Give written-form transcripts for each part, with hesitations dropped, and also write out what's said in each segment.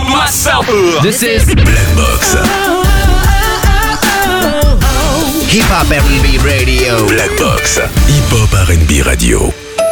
myself. This is Black Box. Hip Hop R&B Radio. Black Box. Hip Hop R&B Radio.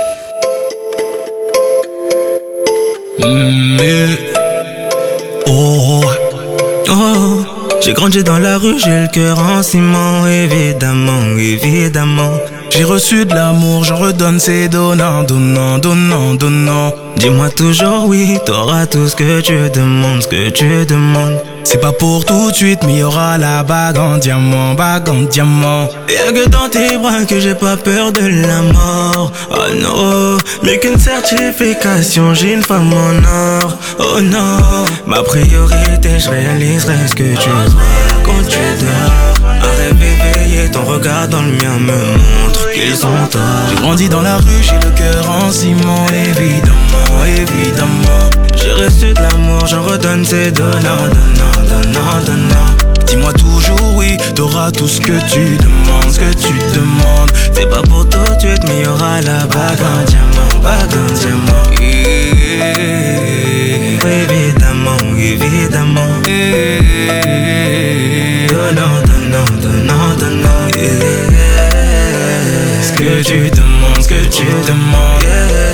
J'ai grandi dans la rue, j'ai le cœur en ciment, évidemment, évidemment. J'ai reçu de l'amour, j'en redonne, c'est donnant, donnant, donnant, donnant. Dis-moi toujours oui, t'auras tout ce que tu demandes, ce que tu demandes. C'est pas pour tout de suite, mais y'aura la bague en diamant, bague en diamant. Y'a que dans tes bras que j'ai pas peur de la mort. Oh non, mais qu'une certification, j'ai une femme en or. Oh non, ma priorité, je réaliserai ce que tu veux. Quand tu dors, un rêve éveillé, ton regard dans le mien me montre qu'ils sont tort. J'ai grandi dans la rue, j'ai le cœur en ciment, évidemment, évidemment. J'ai reçu de l'amour, j'en redonne, c'est donnant, donnant, donnant, donnant. Dis-moi toujours oui, t'auras tout ce que tu demandes, ce que tu demandes. C'est pas pour tout de suite, mais y'aura la bague en diamant, bague en diamant. Évidemment, évidemment. Donnant, donnant, donnant, donnant. Ce que tu demandes, ce que tu demandes.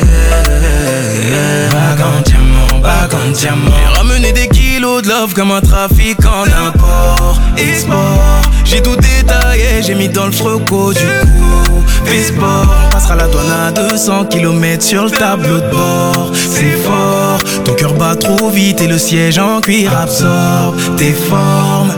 Bague en diamant, bague en diamant. J'ai ramené des kilos de love comme un trafiquant d'import, export. J'ai tout détaillé, j'ai mis dans le froco du coup. Fais sport, on passera la douane à 200 km sur le tableau de bord. C'est fort, ton cœur bat trop vite et le siège en cuir absorbe tes formes.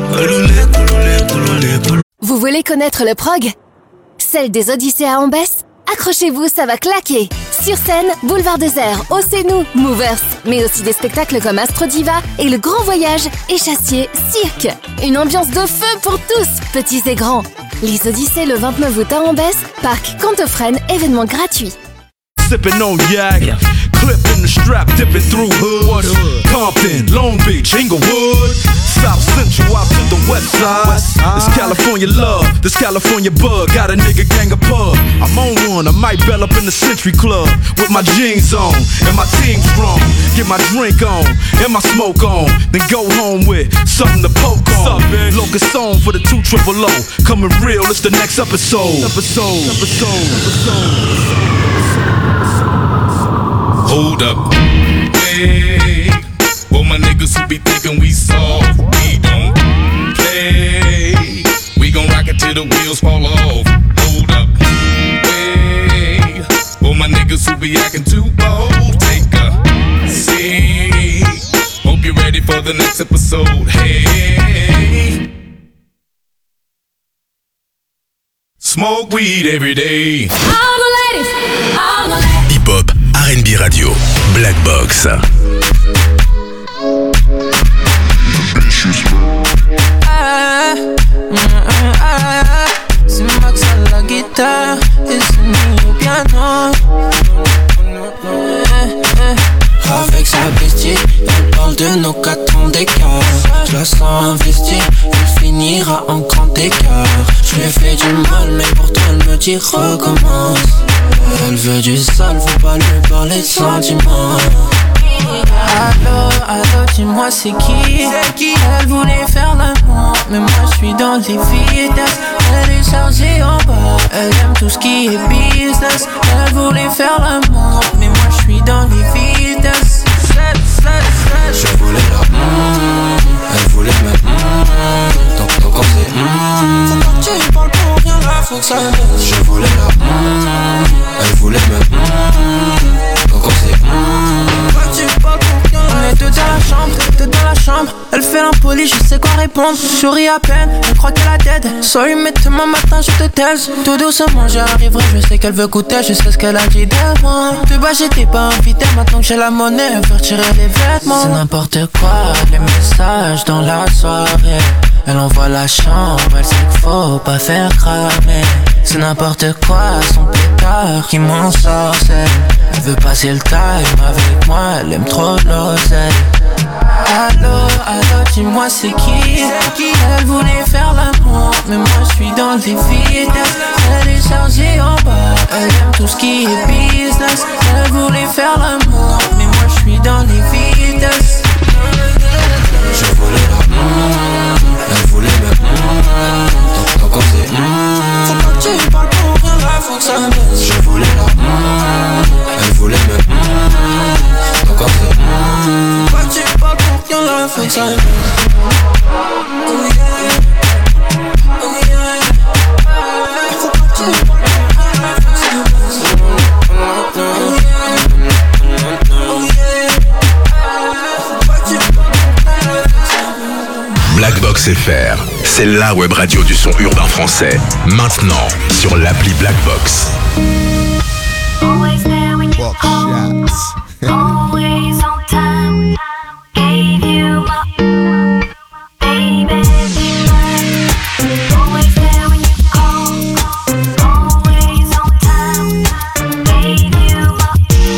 Vous voulez connaître le prog? Celle des Odyssées à Ambès? Accrochez-vous, ça va claquer! Sur scène, Boulevard Désert, Océnou, Movers, mais aussi des spectacles comme Astro Diva et Le Grand Voyage, Échassier, Cirque. Une ambiance de feu pour tous, petits et grands. Les Odyssées le 29 août à Ambès, Parc Cantofrène, événement gratuit. Sipping on yak, clipping the strap, dipping through hoods, Compton, Long Beach, Inglewood, South Central out to the west side. This California love, this California bug, got a nigga gang of pub. I'm on one, I might bell up in the Century Club with my jeans on and my team strong. Get my drink on and my smoke on, then go home with something to poke on. Locust song for the 200. Coming real, it's the next episode. Hold up, hey, for my niggas who be thinking we soft, we don't play. We gon' rock it till the wheels fall off. Hold up, hey, for my niggas who be acting too bold, take a seat. Hope you're ready for the next episode. Hey, smoke weed every day. All the ladies, all the ladies. Hip Hop R&B Radio. Black Box. C'est Max à la guitare et c'est mis au piano. Avec sa bestie, elle parle de nos 4 ans d'écart. Je la sens investie, elle finira en grand écart. Je lui ai fait du mal, mais pourtant elle me dit recommence. Elle veut du sale, faut pas lui parler de sentiments. Allô, allô, dis-moi c'est qui? Elle voulait faire l'amour, mais moi je suis dans les vitesses. Elle est chargée en bas, elle aime tout ce qui est business. Elle voulait faire l'amour, mais moi je suis dans les vitesses. Je voulais la elle voulait me donc on sait faut que tu parles pour rien là, faut que ça baisse. Je voulais la elle voulait me donc on sait faut que tu parles pour rien. On est deux dans la chambre, elle fait l'impoli, je sais quoi répondre. Je souris à peine, elle croit qu'elle a dead. Sorry mais demain matin je te taise. Tout doucement j'y arriverai, je sais qu'elle veut goûter. Je sais ce qu'elle a dit de moi. De bas j'étais pas invité, maintenant que j'ai la monnaie, elle veut retirer les vêtements. C'est n'importe quoi, les messages dans la soirée. Elle envoie la chambre, elle sait qu'il faut pas faire cramer. C'est n'importe quoi, son pétard qui m'en sorcelle. Elle veut passer le time avec moi, elle aime trop l'oseille. Allô, allô, dis-moi c'est qui? Elle voulait faire l'amour, mais moi je suis dans les vitesses. Elle est chargée en bas, elle aime tout ce qui est business. Elle voulait faire l'amour, mais moi je suis dans les vitesses. perfect timing. Oh yeah, oh yeah. I forgot you. Perfect timing. Oh yeah, oh yeah. I forgot you. Black Box FR, c'est la web radio du son urbain français. Maintenant, sur l'appli Black Box. Always there when you Box call. shots. Always on time. Gave you my baby. Always there when you call. Always on time. Gave you my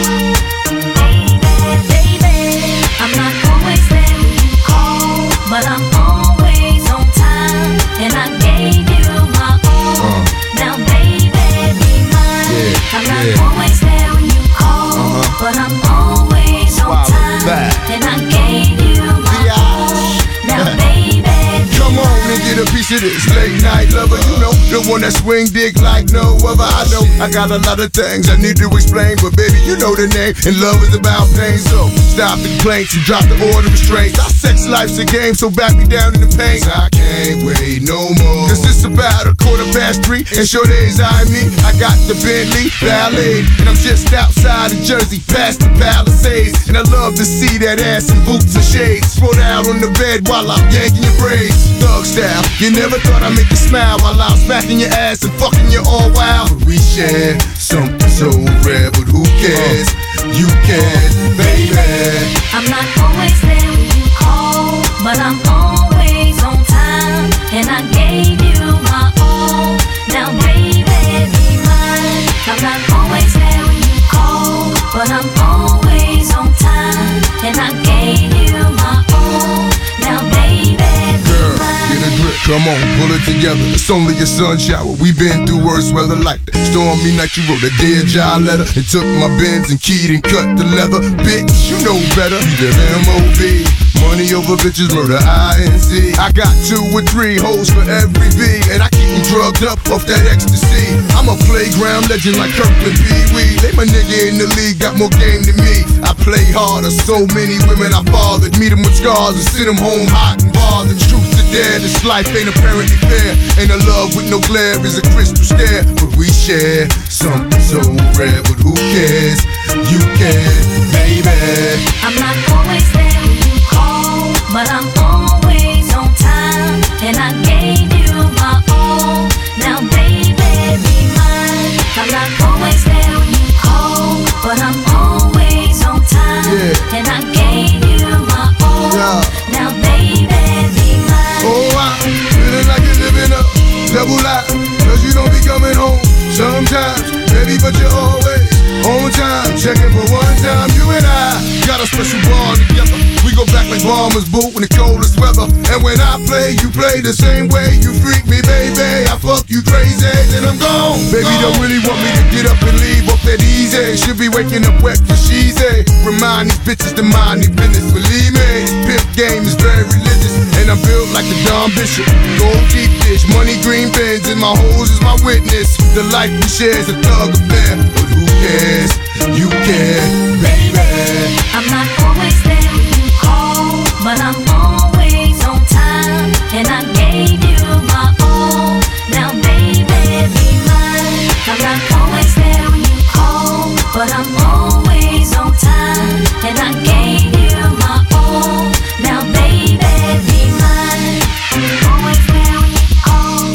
baby. I'm not always there when you call, but I'm always on time. And I gave you my all. Now baby, be mine. I'm not always there when you call, but I'm always on time. And I gave you my all. Now baby, Come on and get a piece of this late night lover. You know, the one that swing dick like no other. I know I got a lot of things I need to explain, but baby, you know the name, and love is about pain. So stop the complaints and drop the order of restraints. Our sex life's a game, so back me down in the paint. I can't wait no more, cause it's about 3:15, and sure days I me. I got the Bentley Ballet, and I'm just outside of Jersey, past the Palisades. And I love to see that ass in boots and shades, spread out on the bed while I'm yanking your braids. Thug style, you never thought I'd make you smile while I'm smacking your ass and fucking you all wild. But we share something so rare, but who cares? You can, baby. I'm not always there when you call, but I'm always on time. And I gave you my all. Now baby, be mine. I'm not always there when you call, but I'm always on time. And I gave you my all. Now baby, be Girl, mine. get a grip, come on, pull it together. It's only a sun shower. We've been through worse weather like that. Stormy night, you wrote a Dear John letter and took my Benz and keyed and cut the leather. Bitch, you know better. You live M.O.B. Money over bitches, murder I.N.C. I got 2 or 3 hoes for every V, and I keep them drugged up off that ecstasy. I'm a playground legend like Kirkland Pee Wee. They my nigga in the league, got more game than me. I play harder, so many women I fathered. Meet them with scars and send them home hot and bothered. Truth to dare, this life ain't apparently fair. And a love with no glare is a crystal stare. But we share something so rare, but who cares? You can, baby. I'm not always there when you call, but I'm always on time. And I gave you my all. Now baby, be mine. I'm not always there when you call, but I'm always on time. Yeah. And I gave you my all. Yeah. Now baby, be mine. Oh, I'm feeling like you're living a double life, cause you don't be coming home sometimes, baby, but you're always on time. Checking for one time, you and I got a special bond together. We go back like bombers boot in the coldest weather. And when I play, you play the same way. You freak me, baby, I fuck you crazy, then I'm gone. Baby, don't really want me to get up and leave off that easy. Should be waking up wet for she's a. Remind these bitches to mind their business. Believe me, this pimp game is very religious, and I'm built like the Don Bishop. Gold deep dish, money green bins, and my hoes is my witness. The life we share is a thug affair, but who cares? You care, baby. I'm not always there when you call, but I'm always on time. And I gave you my all. Now baby, be mine. I'm not always there when you call, but I'm always on time. And I gave you my all. Now baby, be mine. Always there when you call,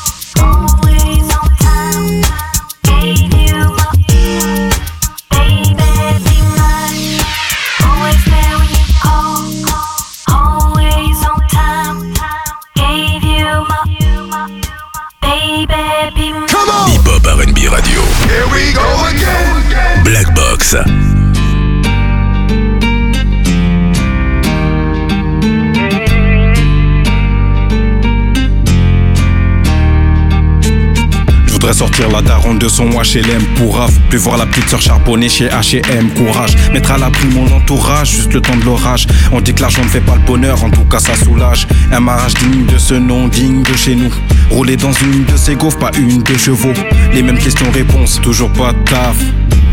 always on time. Gave you my baby, be mine. Always there when you call, always on time. Gave you my baby, be mine. Come on! Hip Hop R&B Radio. Here we go again! Black Box. Je voudrais sortir la daronne de son HLM pour raf. Plus voir la petite sœur charbonner chez H&M. Courage, mettre à l'abri mon entourage, juste le temps de l'orage. On dit que l'argent ne fait pas le bonheur, en tout cas ça soulage. Un mariage digne de ce nom, digne de chez nous. Rouler dans une de ces gaufres, pas une de chevaux. Les mêmes questions-réponses, toujours pas de taf.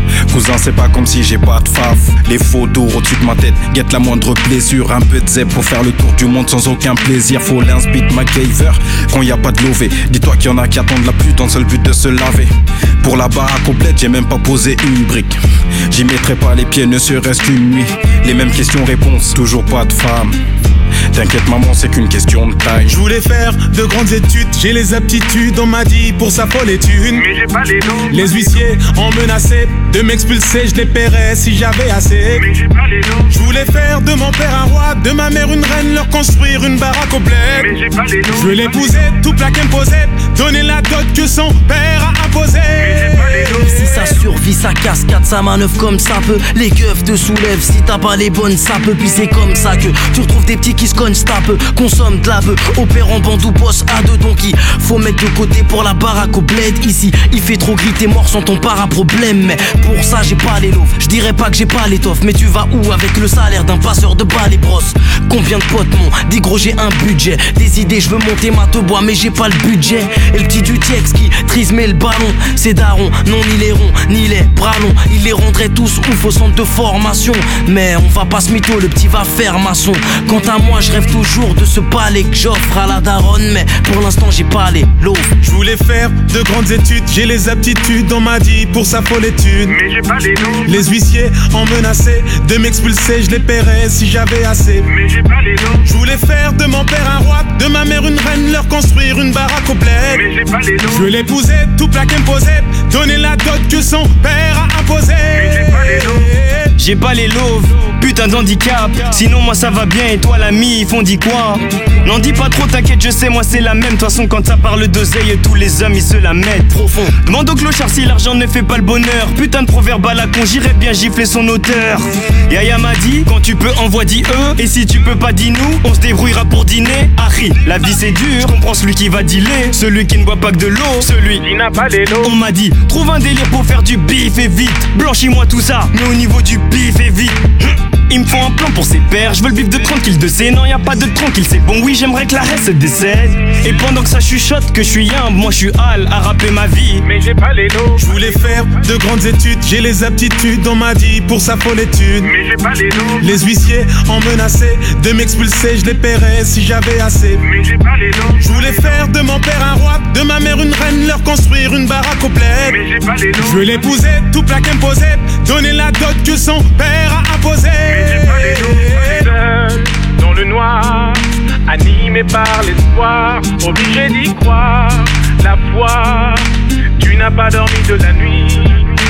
Cousin, c'est pas comme si j'ai pas de faf. Les photos au-dessus de ma tête guettent la moindre blessure. Un peu de zèbre pour faire le tour du monde sans aucun plaisir. Faut l'inspit MacGyver quand y a pas de lové. Dis-toi qu'il y en a qui attendent la pluie dans le seul but de se laver. Pour la baraque complète, j'ai même pas posé une brique. J'y mettrai pas les pieds, ne serait-ce qu'une nuit. Les mêmes questions-réponses, toujours pas de femme. T'inquiète maman, c'est qu'une question de taille. Je voulais faire de grandes études, j'ai les aptitudes, on m'a dit pour sa folle étude. Mais j'ai pas les dons. Les huissiers ont menacé de m'expulser, je les paierais si j'avais assez. Mais j'ai pas les dons. Je voulais faire de mon père un roi, de ma mère une reine, leur construire une baraque au bled. Mais j'ai pas les dons. Je veux l'épouser, tout plaquer me poser, donner la dot que son père a imposée. Mais j'ai pas les dons. Si ça survit, sa cascade, sa manœuvre comme ça peut. Les keufs te soulèvent, si t'as pas les bonnes ça peut. Puis c'est comme ça que tu retrouves des petits qui se cognent, tape, consomme de la bœuf, opère en bande ou bosse à deux. Donc il faut mettre de côté pour la baraque au bled. Ici il fait trop gris, t'es mort sans ton para-problème. Mais pour ça j'ai pas les loaves, je dirais pas que j'ai pas l'étoffe. Mais tu vas où avec le salaire d'un passeur de balles et brosses? Combien de potes m'ont dit gros j'ai un budget, des idées je veux monter ma te bois mais j'ai pas le budget. Et le petit du Tiex qui trise mais le ballon, c'est daron, non ni les ronds ni les bras longs. Il les rendrait tous ouf au centre de formation. Mais on va pas se mytho, le petit va faire maçon. Quant à moi je rêve toujours de ce palais que j'offre à la daronne. Mais pour l'instant j'ai pas les lots. Je voulais faire de grandes études, j'ai les aptitudes, on m'a dit pour sa folle étude. Mais j'ai pas les dons. Les huissiers ont menacé de m'expulser, je les paierais si j'avais assez. Mais j'ai pas les dons. Je voulais faire de mon père un roi, de ma mère une reine, leur construire une baraque au bled. Mais j'ai pas les dons. Je veux l'épouser, tout plaquer me poser, donner la dot que son père a imposée. Mais j'ai pas les dons. J'ai pas les loaves, putain d'handicap. Sinon moi ça va bien et toi l'ami, ils font dit quoi? N'en dis pas trop, t'inquiète, je sais, moi c'est la même. De toute façon quand ça parle d'oseille, tous les hommes ils se la mettent profond. Demande au clochard si l'argent ne fait pas le bonheur. Putain de proverbe à la con, j'irais bien gifler son auteur. Yaya m'a dit, quand tu peux envoie dis eux. Et si tu peux pas dis nous, on se débrouillera pour dîner. Harry, la vie c'est dur, je comprends celui qui va dealer. Celui qui ne boit pas que de l'eau, celui qui n'a pas les lots. On m'a dit, trouve un délire pour faire du bif et vite. Blanchis-moi tout ça, mais au niveau du bif et vite. Il me faut un plan pour ses pères, je veux le bif de tranquille de C. Non y'a pas de tranquille, c'est bon oui j'aimerais que la reste se décède. Et pendant que ça chuchote que je suis humble, moi je suis Al à rapper ma vie. Mais j'ai pas les lots. Je voulais faire de grandes études, j'ai les aptitudes, on m'a dit pour sa folle étude. Mais j'ai pas les lots. Les huissiers ont menacé de m'expulser, je les paierais si j'avais assez. Mais j'ai pas les lots. Je voulais faire de mon père un roi, de ma mère une reine, leur construire une baraque au bled. Mais j'ai pas les lots. Je veux l'épouser, tout plaquer me poser, donner la dot que son père a imposée. Mais j'ai pas les lots. Seul dans le noir, animé par l'espoir, obligé d'y croire. La foi, tu n'as pas dormi de la nuit.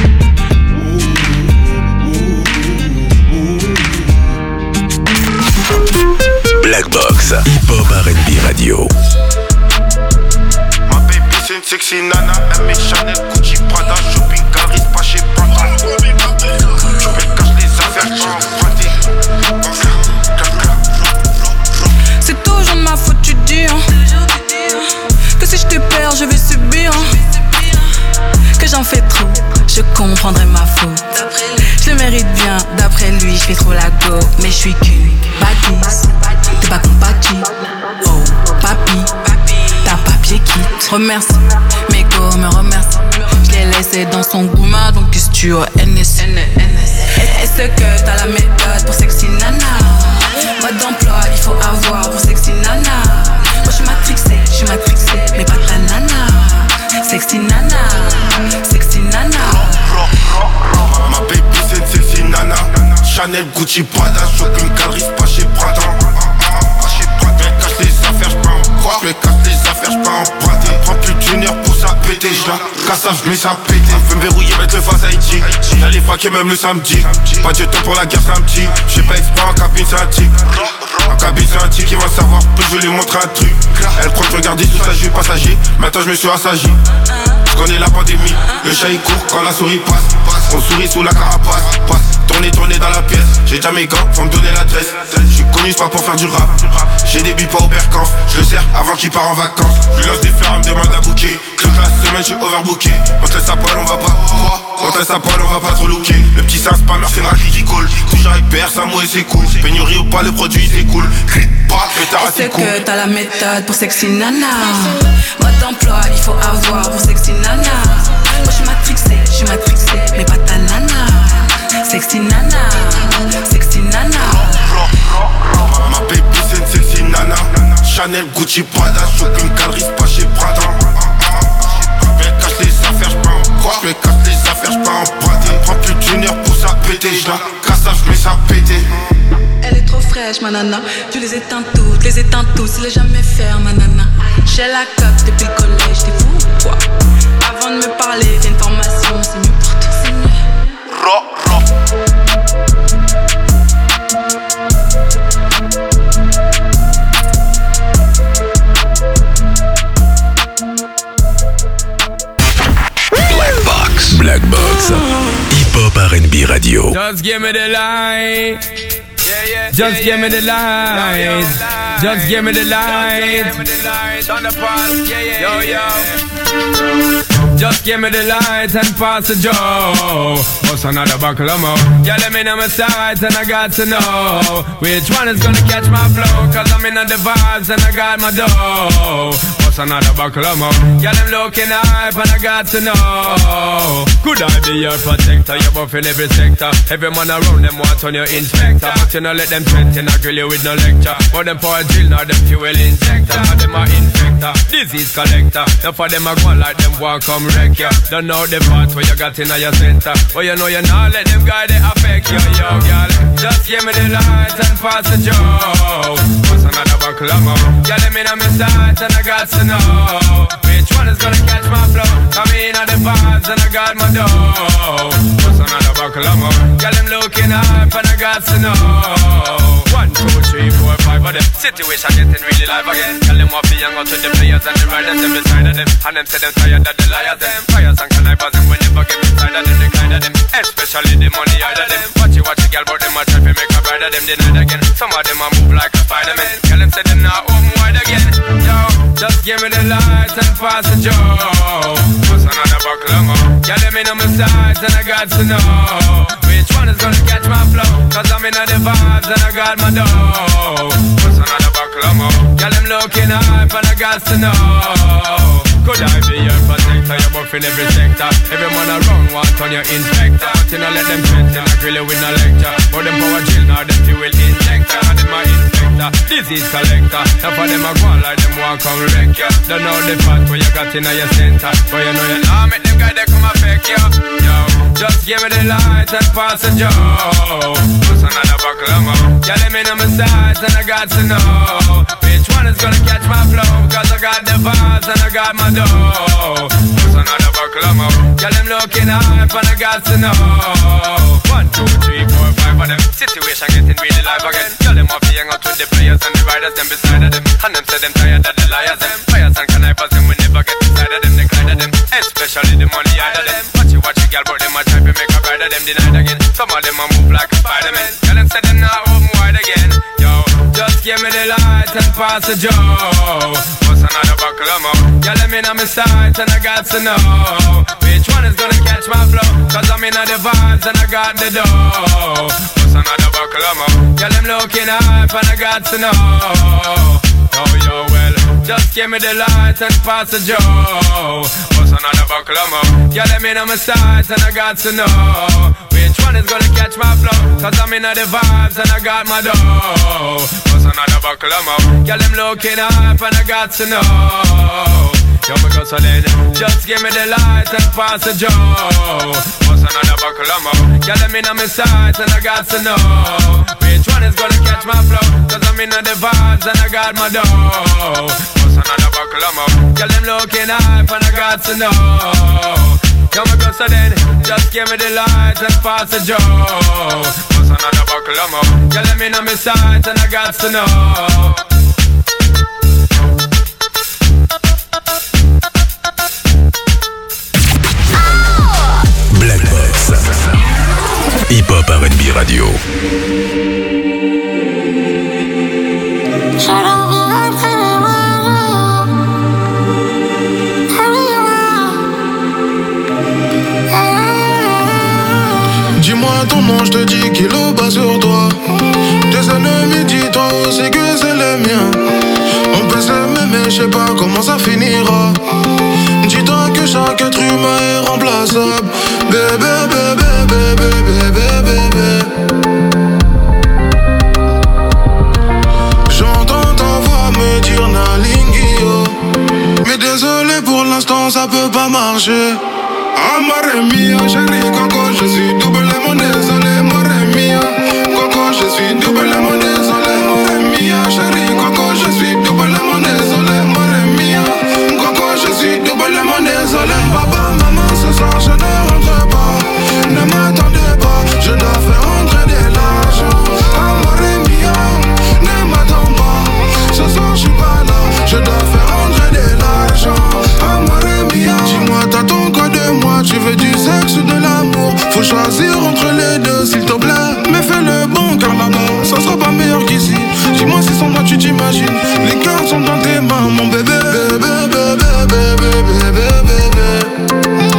Black Box, hip-hop R&B radio. Ma baby c'est une sexy nana, Hermès, Chanel, Gucci, Prada, shopping, Caris, pas chez Prada. Je me cache les affaires, je emprunté. C'est toujours de ma faute, tu dis hein. Que si je te perds, je vais subir hein. Que j'en fais trop, je comprendrai ma faute. Je le mérite bien, d'après lui, je fais trop la go. Mais je suis qu'une bâtisse, t'es pas compatible. Oh, papi, t'as un papier qui te remercie. Mes go me remercie. Je l'ai laissé dans son gourmand, donc qu'est-ce que tu as NS. Est-ce que t'as la méthode pour sexy nana? Mode d'emploi, il faut avoir pour sexy nana. Moi je suis matrixée, mais pas ta nana. Sexy nana, sexy nana. Ma baby c'est une sexy nana, Chanel, Gucci, Prada, shopping, Caris, pas chez Prada. Je me cache les affaires, j'peux en croire. Je me cache les affaires, j'peux emprunter. Tranquille d'une heure pour ça péter. J'la casse, j'mets ça péter. Veux me verrouiller, mettre le face Haïti. J'allais faquer même le samedi. Pas de temps pour la guerre, c'est un petit. J'sais pas exprès en cabine, c'est un tic. En cabine, c'est un tic qui va savoir. Je vais lui montrer un truc. Elle croit que je regardais tout ça, je suis passager. Maintenant je me suis assagi. Je connais la pandémie. Le chat il court quand la souris passe. On sourit sous la carapace. Tourner dans la pièce. J'ai déjà mes gants, faut me donner l'adresse. J'suis connu, c'est pas pour faire du rap. J'ai des billes pas au Berkamp. Je le sers avant qu'il part en vacances. Je lui lance des fleurs, elle me demande à booker. Toute la semaine, j'suis overbooké. On te laisse à poil, on va pas. On te laisse à poil, on va pas trop looker. Le petit c'est un spammer, c'est ma qui coule. Toujours avec PR, ça mouille, c'est cool. Pénurie ou pas, le produit c'est cool. Est-ce que t'as la méthode pour sexy nana? Mode d'emploi, il faut avoir pour sexy nana. Moi je suis matrixée, mais pas ta nana. Sexy nana, sexy nana. Ma baby c'est une sexy nana. Chanel, Gucci, Prada, shopping, galerie, pas chez Prada. Je cache les affaires, j'peux en croire. Je cache les affaires, j'peux en brader. Prends plus d'une heure pour ça péter. J'la casse, j'mets ça péter. Elle est trop fraîche, ma nana. Tu les éteins tous, il est jamais faire, ma nana. J'ai la cote depuis le collège, t'es fou ou quoi? Avant de me parler, t'as une formation, c'est mieux pour toi, c'est mieux. Black Box, hip-hop R&B radio. Just give me the light. Just give me the light. Just give me the light. Yo, yo. Just give me the light and pass the Joe. What's another buckle of more? Yeah, let me know my sights and I got to know which one is gonna catch my flow. Cause I'm in the vibes and I got my dough. What's another buckle of more? Yeah, them looking hype and I got to know. Could I be your protector? You're buff in every sector. Every man around them want on your inspector. But you know let them threaten, I grill you with no lecture. But them for a drill, not them fuel injector. Now them a infector, disease collector. Now for them a go like them walk come wreck ya. Don't know the part where you got in your center. But you know you not let them guy they affect you, yo, girl. Just give me the light and pass the Joe. What's another buckle of more? Yeah, let me know my sights and I got to know which one is gonna catch my flow. Come in at the vibes and I got my dough. What's another buckle of more? Yeah, them looking hype and I got to know. 1, 2, 3, 4, 5 of them. Situation getting really live again. Tell them what be young out to the players and the riders them beside of them. And them say them tired of the liars them. Fires and connivers them when never get inside of them. The kind of them, especially the money out of them. Watch the girl but them a try to make a bride of them denied again. Some of them a move like a Spider-Man. Tell them say them not home wide again. Yo, just give me the light and pass the Joe. What's another buckle of more? Yeah, let me know my sides and I got to know which one is gonna catch my flow. Cause I'm in the vibes and I got my dough. What's another buckle of more? Yeah, them looking hype and I got to know. Could I be your protector? You're buff in every sector. Every man around want on your inspector. But you know let them threaten, I grill you with no lecture. But them power drill, now them fuel injector. Them a infector, disease collector. Now for them a go on like them walk come wreck ya. Don't know the part where you got in your center. But you know you nah make them guy they come affect ya. Yo, just give me the light and pass the Joe. What's another buckle of more? Yeah, let me know my sides and I got to know which one is gonna catch my flow. Cause I got the vibes and I got my dough. What's another buckle of more? Yeah, them looking hype and I got to know. 1, 2, 3, 4, 5 of them. Situation getting really live again. Tell them off the hang out with the players and the riders them beside of them. And them say them tired of the liars them. Fires and connivers them will never get inside of them. The kind of them, especially the money out of them. Watch the girl but them a try to make a bride of them denied again. Some of them a move like a Spider-Man. Tell them say them not open wide again. Yo, just give me the light and pass the Joe. What's another buckle of more? Yeah, let me know my sights and I got to know which one is gonna catch my flow. Cause I'm in the vibes and I got the dough. What's another buckle of more? Yeah, them looking hype and I got to know. Yo, well, just give me the light and pass the Joe. What's another buckle of more? Yeah, let me know my sights and I got to know which one is gonna catch my flow. Cause I'm in the vibes and I got my dough. What's another buckle of more? Yeah, them looking hype and I got to know. Yo, me go so then, just give me the light and pass the Joe. What's another buckle of more? Yeah, let me know my sights and I got to know which one is gonna catch my flow. Cause I'm in the vibes and I got my dough. What's another buckle of more? Yeah, them looking hype and I got to know. Yo, me go so then, just give me the light and pass the Joe. What's another buckle of more? Yeah, let me know my sights and I got to know. Black Box, hip-hop R&B radio. Dis-moi ton nom, je te dis qu'il est bas sur toi. Tes ennemis, dis-toi aussi que c'est les miens. On peut s'aimer mais je sais pas comment ça finira. Dis-toi que chaque être humain est remplaçable. Bébé, bébé, bébé, bébé, bébé. J'entends ta voix me dire Nalingio. Mais désolé pour l'instant ça peut pas marcher. Amore mia, chérie Coco, je suis doublement désolé. Amore mia, Coco, je suis doublement désolé. Amore mia, chérie Coco, je suis doublement désolé. Amore mia, Coco, je suis doublement désolé. Papa, maman, ce soir je ne rentre pas. Ne m'attendez pas, je dois faire rentrer de l'argent. Amore mia, ne m'attends pas. Ce soir je suis pas là, je dois faire rentrer de l'argent. Amore mia, dis-moi t'attends quoi de moi? Tu veux du sexe ou de l'amour? Faut choisir entre les deux s'il te plaît. Mais fais le bon car là-bas ça sera pas meilleur qu'ici. Dis-moi si sans moi tu t'imagines. Les cœurs sont dans tes mains mon bébé. Bébé, bébé, bébé, bébé, bébé.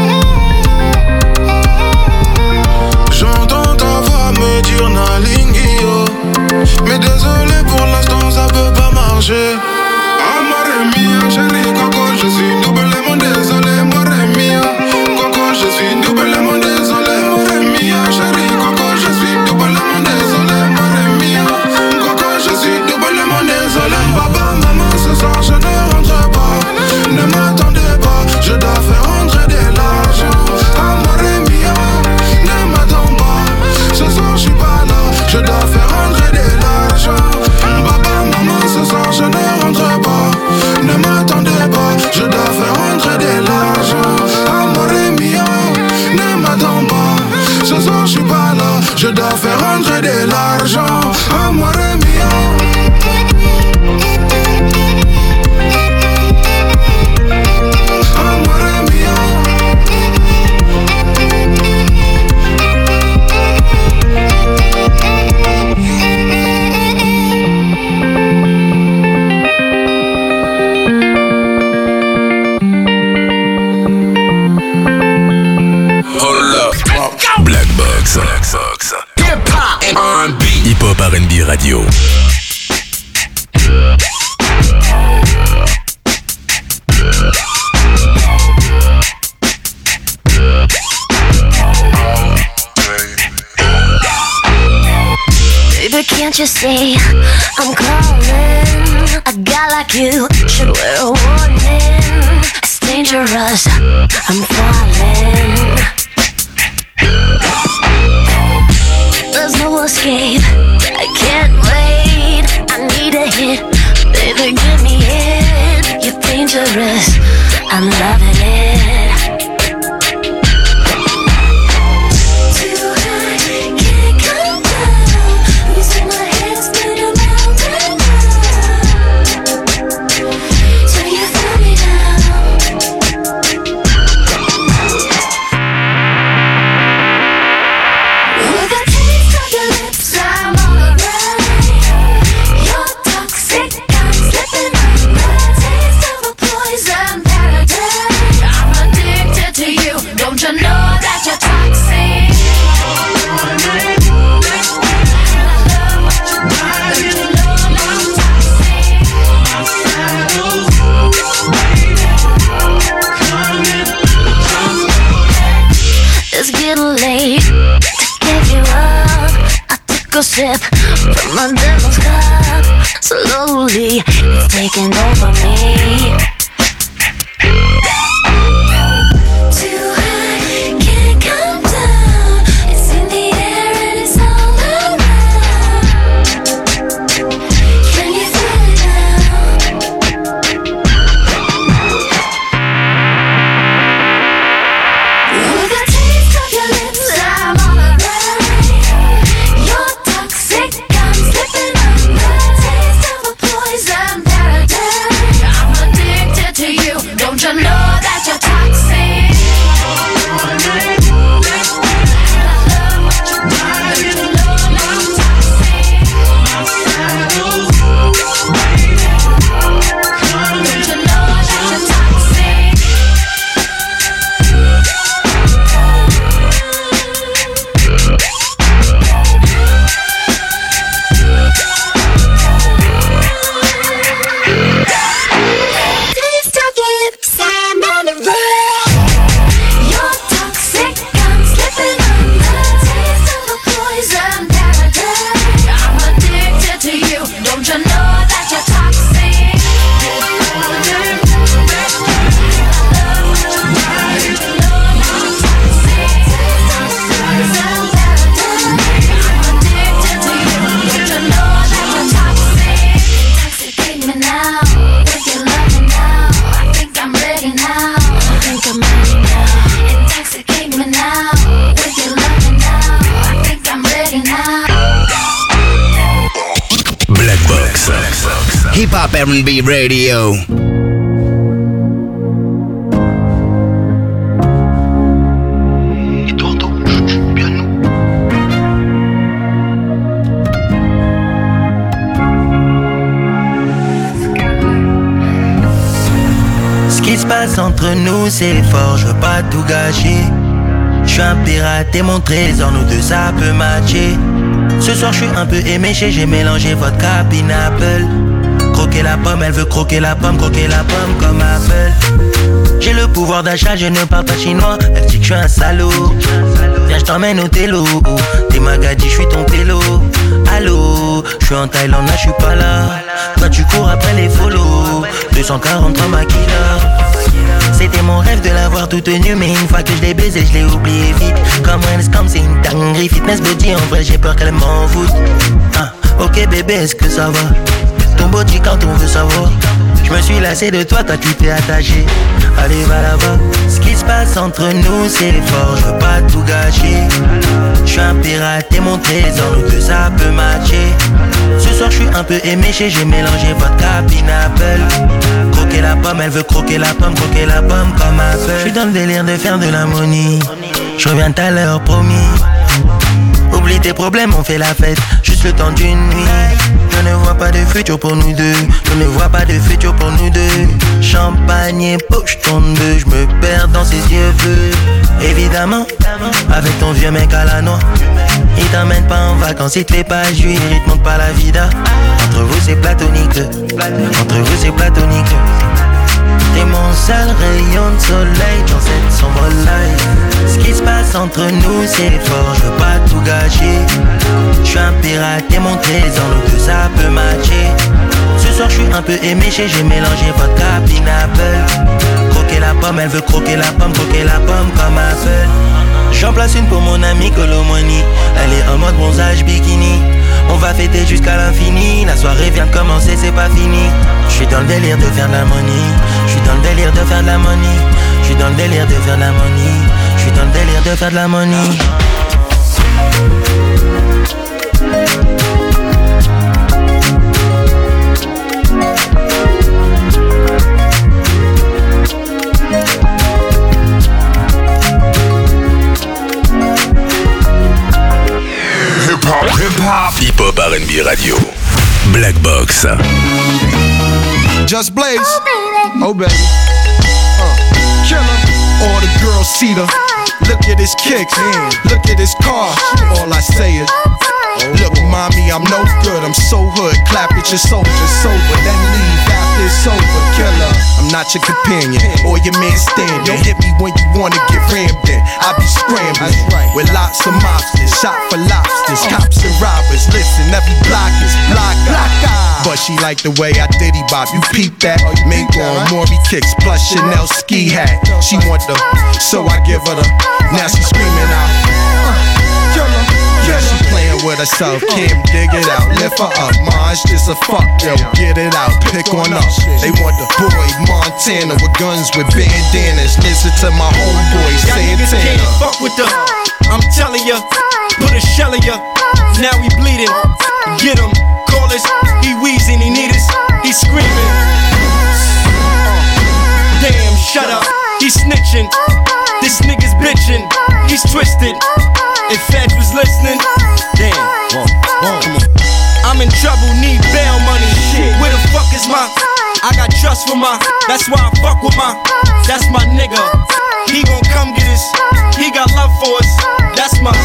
J'entends ta voix me dire Nalingio. Mais désolé pour l'instant ça peut pas marcher. Amore mia, chérie Coco, je suis doublement désolé. Amore mia, Coco, je suis doublement désolé. Amore mia, chérie Coco, je suis doublement désolé. Amore mia, Coco, je suis doublement désolé. Papa, maman, ce soir je ne rentre pas. Ne m'attendez pas, je dois faire rentrer de l'argent. Amore mia, ne m'attends pas. Ce soir je suis pas là, je dois faire rentrer de l'argent. Papa, maman, ce soir je ne rentre pas. Ne m'attendez pas, je dois faire rentrer de l'argent. Amore mia, ne m'attends pas. Ce soir je suis pas là, je dois faire rentrer de l'argent. Amore mia. Hip-hop R&B Radio. Baby, can't you see I'm calling? A guy like you should wear a warning. It's dangerous, I'm falling. There's no escape, I can't wait. I need a hit, baby, give me it. You're dangerous, I'm loving it. A sip from my devil's cup. Slowly, it's taking over me. Too high, can't come down. It's in the air and it's all around. Can you feel it now? With the taste of your lips, I'm on a ride. You're toxic, I'm slipping under. Taste of a poison paradise. I'm addicted. Hip Hop R&B Radio. Ce qui se passe entre nous c'est fort, je veux pas tout gâcher. Je suis un pirate et mon trésor, nous deux ça peut matcher. Ce soir je suis un peu éméché, j'ai mélangé vodka pineapple. Croquer la pomme, elle veut croquer la pomme comme Apple. J'ai le pouvoir d'achat, je ne parle pas chinois. Elle dit que je suis un salaud. Viens, je t'emmène au télo. T'es Magadji, je suis ton télo. Allô, je suis en Thaïlande, là je suis pas là. Toi tu cours après les follow. 243 maquillas. C'était mon rêve de l'avoir toute nue, mais une fois que je l'ai baisé, je l'ai oublié vite. Comme Wellscom, c'est une dinguerie. Fitness buddy, en vrai j'ai peur qu'elle m'en foute. Ah, ok bébé, est-ce que ça va? Ton body quand on veut savoir. Je me suis lassé de toi, tu t'es attaché. Allez va là-bas. Ce qui se passe entre nous c'est fort, je veux pas tout gâcher. Je suis un pirate et mon trésor, nous deux ça peut matcher. Ce soir je suis un peu éméché, j'ai mélangé vodka pineapple. Croquer la pomme, elle veut croquer la pomme comme Apple. Je suis dans le délire de faire de l'harmonie. Je reviens tout à l'heure promis. Oublie tes problèmes, on fait la fête, juste le temps d'une nuit. Je ne vois pas de futur pour nous deux. Je ne vois pas de futur pour nous deux. Champagne et poche tourne deux. Je me perds dans ses yeux bleus. Évidemment, avec ton vieux mec à la noix. Il t'emmène pas en vacances, il te fait pas jouir, il te montre pas la vida. Entre vous c'est platonique. Entre vous c'est platonique. T'es mon seul rayon de soleil dans cette sombre life. Ce qui se passe entre nous c'est fort, je veux pas tout gâcher. Je suis un pirate et mon trésor, nous deux ça peut matcher. Ce soir je suis un peu éméché, j'ai mélangé vodka pineapple. Croquer la pomme, elle veut croquer la pomme comme Apple. J'en place une pour mon ami Colomoni. Elle est en mode bronzage bikini. On va fêter jusqu'à l'infini. La soirée vient de commencer, c'est pas fini. Je suis dans le délire de faire de la money. Je suis dans le délire de faire de la money. Je suis dans le délire de faire de la money. Je suis dans le délire de faire de la money. Hip-hop R&B Radio. Black Box. Just Blaze. Oh baby. Killer. All the girls see the. Look at his kicks. Look at his car. All I say is. Look, mommy, I'm no good, I'm so hood. Clap at your soldiers, sober, then leave after it's over. Killer, I'm not your companion or your man standing. Hit me when you wanna get rammed in. I be scrambling with lots of mobsters, shot for lobsters, cops and robbers. Listen, every block is block. But she like the way I diddy bop. You peep that? Mink on Maury kicks plus Chanel ski hat. She want the, so I give her the. Now she screaming out. Yeah, she playing with herself, Kim, dig it out, lift her up, Maj, just a fuck, yo, get it out, pick on up. They want the boy Montana with guns with bandanas. Listen to my homeboy Santana. Fuck with the, I'm telling ya, put a shell in ya. Now we bleeding, get him, call us, he wheezing, he need us, he screaming. Damn, shut up, he snitching, this nigga's bitching, he's twisted. If Fed was listening, damn, come on. I'm in trouble, need bail money. Shit, where the fuck is my? I got trust for my. That's why I fuck with my. That's my nigga. He gon' come get us. He got love for us. That's my.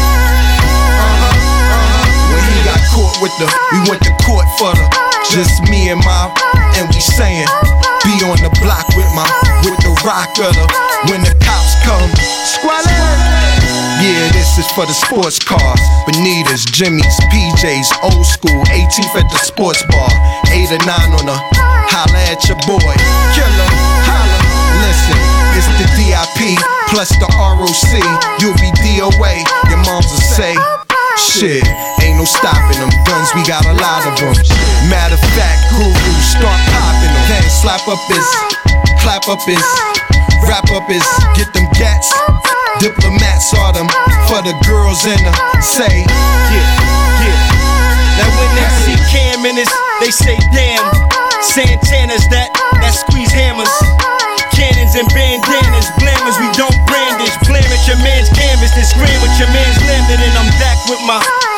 When he got caught with the, we went to court for the. Just me and my, and we saying, be on the block with the rock of the. When the cops come, squalor. Yeah, this is for the sports cars. Bonitas, Jimmy's, PJ's, old school, 18th at the sports bar. 8 or 9 on the holla at your boy. Killer, holla. Listen, it's the DIP plus the ROC. You'll be DOA, your moms will say. Shit, ain't no stopping them. Guns, we got a lot of them. Matter of fact, Guru, start popping them. Can't slap up his, clap up his, wrap up his, get them gats. Diplomats are them for the girls in the say, yeah. Now when they see Cam in this, they say damn.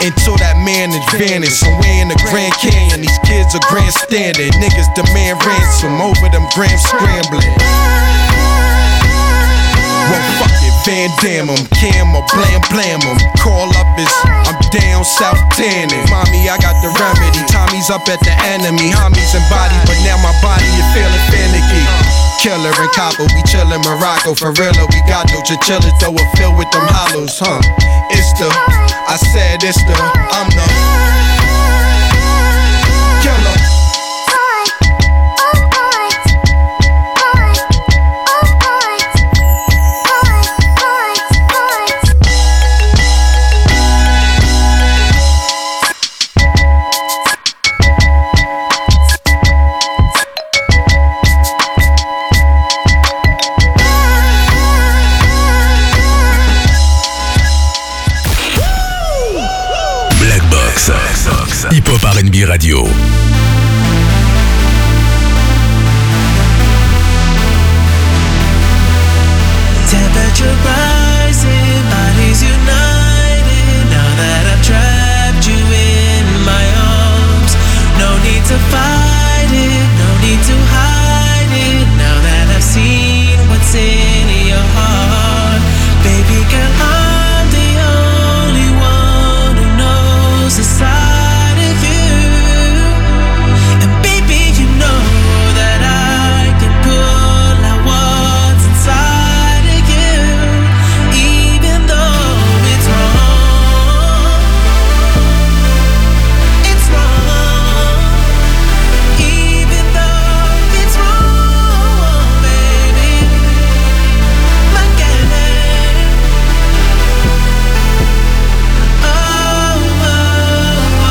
until that man is vanished. Somewhere in the Grand Canyon, these kids are grandstanding. Niggas demand ransom over them grams scrambling. Well, fuck it, Van Damme 'em, Cam or Blam Blam 'em. Call up is, I'm down South Tanning. Mommy, I got the remedy. Tommy's up at the enemy. Homies and body, but now my body is feeling finicky. Killer and copper, we chillin' Morocco. For real, we got no chinchillas, though it filled with them hollows, huh? It's the, I said it's the, I'm the killer. Hip-Hop R&B Radio. Temperature rising, bodies united. Now that I've trapped you in my arms, no need to fight it, no need to hide it. Now that I've seen what's in your heart, baby girl, I'm the only one who knows the side of you. And baby, you know that I can pull out what's inside of you, even though it's wrong. It's wrong, even though it's wrong, baby. Look at it. Oh, oh, oh,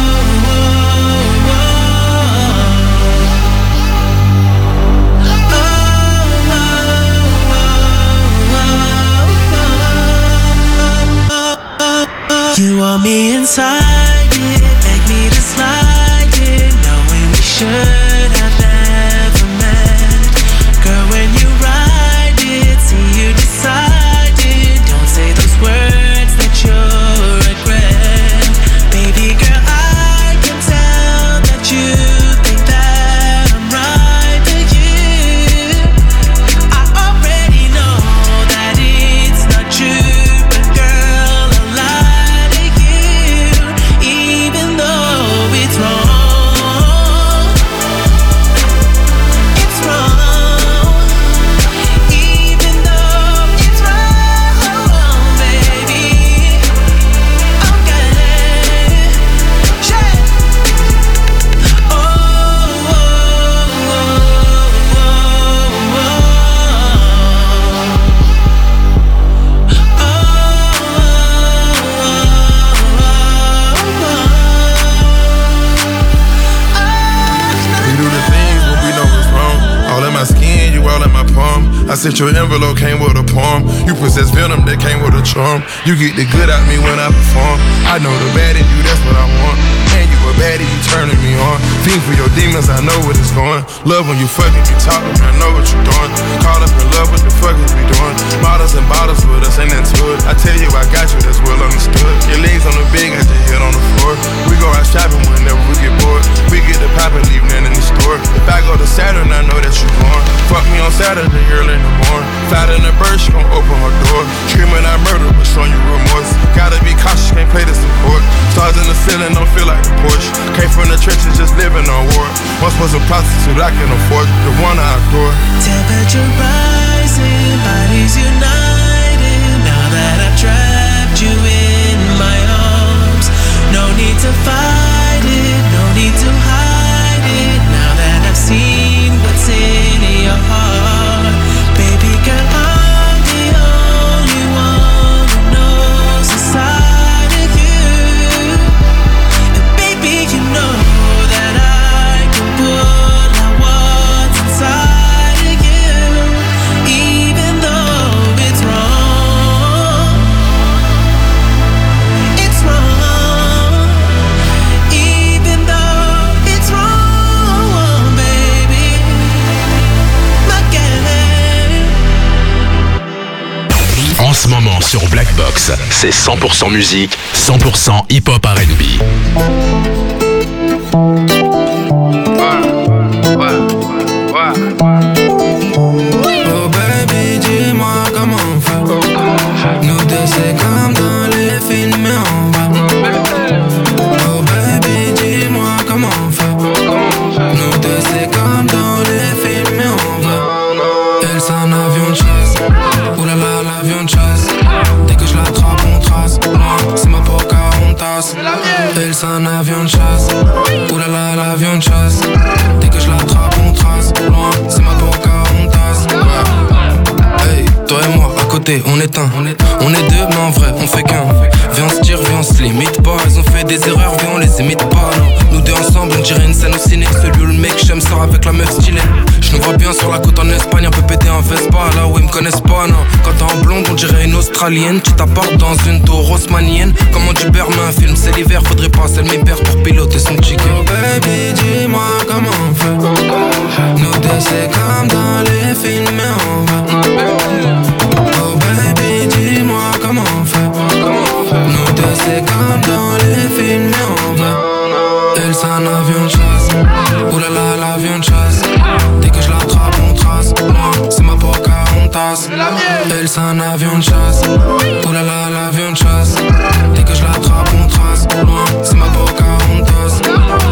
you want me inside it, make me to slide it, knowing we should have never met. Girl, when you ride it, see you decided. Don't say those words that you'll regret. Baby girl, I can tell that you think that I'm right for you. I already know that it's not true, but girl, I lie to you, even though it's wrong. It's wrong, even though it's wrong, baby. Okay, shit. Oh, oh, oh, We do the things when we know it's wrong. All in my skin, you all in my palm. I sent your envelope, came with a poem. You possess venom that came with a charm. You get the good out me when I perform. I know the bad in you, that's what I want. And you a baddie, you turning me on. Fiend for your demons, I know what it's going. Love when you fucking me talking, I know what you're doing. Caught up in love, what the fuck is we doing? Models and bottles with us, ain't into it. I tell you I got you, that's well understood. Your legs on the bed, got your head on the floor. We go out shopping whenever we get bored. We get the pop and leave nothing in the store. If I go to Saturn, I know that you're born. Fuck me on Saturday, early in the morning. Fat in the bird, she gon' open her door. Screaming I murder, but showing you remorse. Gotta be cautious, can't play this in court. Stars in the ceiling, don't feel like a Porsche. Came from the trenches, just living on war. Once was a prostitute, I can afford the one I adore. Temperature rising, bodies united. Now that I've trapped you in my arms, no need to fight it, no need to hide it. Now that I've seen what's in your heart, baby girl, I'm the only one who knows the side of you. And baby, you know that I can pull out what's inside of you, even though it's wrong. Sur Black Box, c'est 100% musique, 100% hip-hop R&B. Oh baby, dis-moi comment on fait. Nous deux c'est comme dans les films mais on va. Oh baby, dis-moi comment on fait. Nous deux c'est comme dans les films mais on va. Elle c'est un avion de chasse. Oulala l'avion de chasse. Dès que je l'attrape on trace. C'est ma Pocahontas. Elle c'est un avion de chasse. Oulala l'avion de chasse. Dès que je l'attrape on trace. C'est ma Pocahontas. Hey, toi et moi à côté on est un. On est deux mais en vrai on fait qu'un. Viens on se tire, viens on se limite pas. Ils ont fait des erreurs, viens on les imite pas. Non, nous deux ensemble on dirait une scène au ciné. Celui où le mec j'aime sort avec la meuf stylée. Je nous vois bien sur la côte en Espagne, un peu pété en Vespa. Là où ils me connaissent pas, non. Quand t'es en blonde on dirait une Australienne. Tu t'apportes dans une tour haussmannienne. Comment tu perds un film, c'est l'hiver, faudrait pas elle m'hyper pour piloter son chicken. Oh baby dis-moi comment on fait. Nous deux c'est comme dans les films mais on va. Oh baby dis-moi comment on fait. Nous deux c'est comme dans les films mais on va. Elle c'est un avion de chasse. Oulala l'avion de chasse. Dès que je l'attrape on trace. C'est ma Pocahontas. Elle c'est un avion de chasse. Oulala l'avion de chasse. Dès que je l'attrape on trace. C'est ma Pocahontas.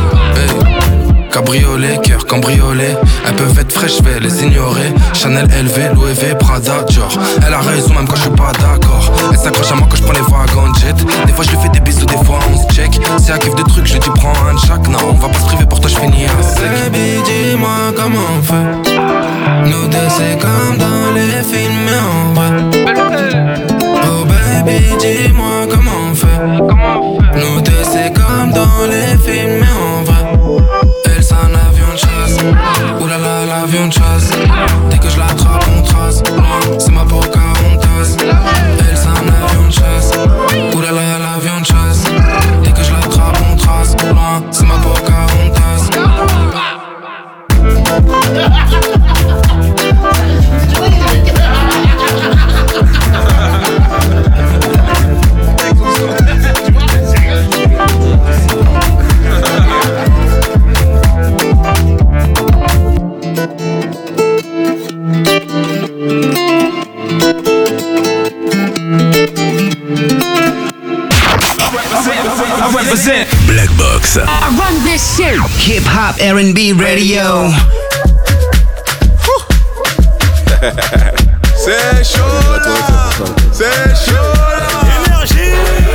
Hey. Cabriolet, cœur cambriolé. Elles peuvent être fraîches, je vais les ignorer. Chanel, LV, Louis V, Prada, Dior. Elle a raison même quand je suis pas d'accord. Elle s'accroche à moi quand je prends les wagons jet. Des fois je lui fais des bisous, des fois on se check. Si elle kiffe des trucs, je lui dis prends un de chaque. Non, on va pas se priver pour toi, je finis à sec. Baby, dis-moi comment on fait. Nous deux c'est comme dans les films mais on va. Oh baby, dis-moi comment on fait. Nous deux c'est comme dans les films mais on va. Elle c'est un avion de chasse. Oulala l'avion de chasse. Dès que je l'attrape on trace. C'est ma Pocahontas. Elle c'est un avion de chasse. Oulala l'avion de chasse. Dès que je l'attrape on trace. C'est ma Pocahontas. Black Box. I run this shit. Hip Hop R&B Radio. C'est chaud là. C'est chaud là. Énergie.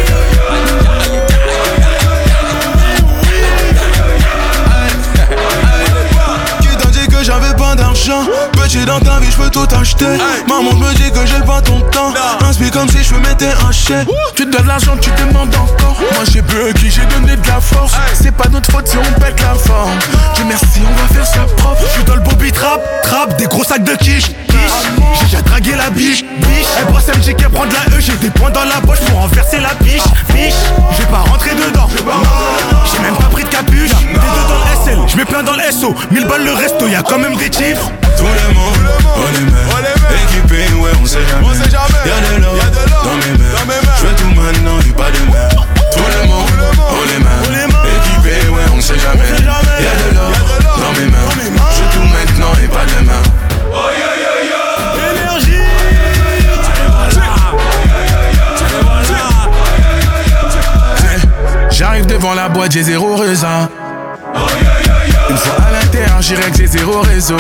Qui t'a dit que j'avais pas d'argent? Petit dans ta vie, je peux tout acheter. Maman me dit que j'ai pas ton temps. Inspire comme si je me mettais un chèque. Tu te donnes l'argent, tu demandes encore. Moi j'ai bugué, j'ai donné de la force. C'est pas notre faute si on pète la forme. Dieu merci, on va faire ça propre. Je suis dans le bobby trap, des gros sacs de quiche. J'ai déjà dragué la biche. Elle brosse, elle me dit qu'elle prend de la E. J'ai des points dans la poche pour renverser la biche. Je vais pas rentrer dedans. J'ai même pas pris de capuche. Des deux dans le SL, je mets plein dans le SO. 1000 balles le resto, y'a quand même des chiffres. Tout le monde, on les met. Équipés, ouais, on sait jamais. Y'a de l'or dans mes mains. Je veux tout maintenant, y'a pas de mer. Tout le monde, on les met. Équipés, ouais, on sait jamais. Y'a de l'or dans mes mains. Je veux tout maintenant, y'a pas de mer. Énergie. J'arrive devant la boîte, j'ai zéro raisin. Une fois à l'intérieur, j'irai que j'ai zéro réseau.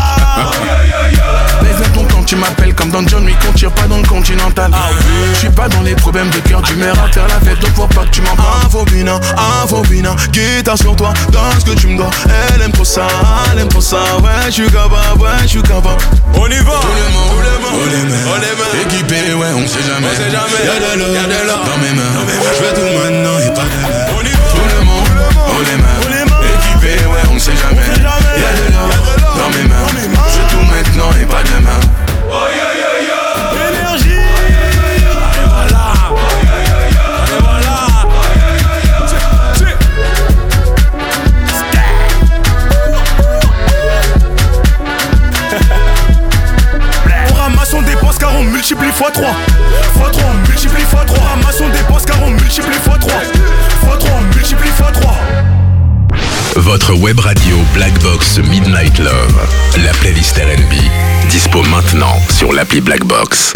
Baisse ton compte, tu m'appelles comme dans John Wick, on tire pas dans le continental. Je suis pas dans les problèmes de cœur d'humeur à faire la fête, donc faut pas que tu m'en parles. Infobina, guitare sur toi, dans ce que tu me dois. Elle aime trop ça, ouais, je suis capable, On y va, tout le monde, on les met. Équipés, ouais, on sait jamais. Y'a de l'or dans mes mains. Je veux tout maintenant, y'a pas de mer. Tout le monde, on les met. Équipés, ouais, on sait jamais. Y'a de l'or dans mes mains. Je veux tout maintenant, y'a pas de main. Énergie. Et voilà. On ramasse, on dépense car on multiplie x3. Votre web radio Black Box Midnight Love. La playlist R&B. Dispo maintenant sur l'appli Black Box.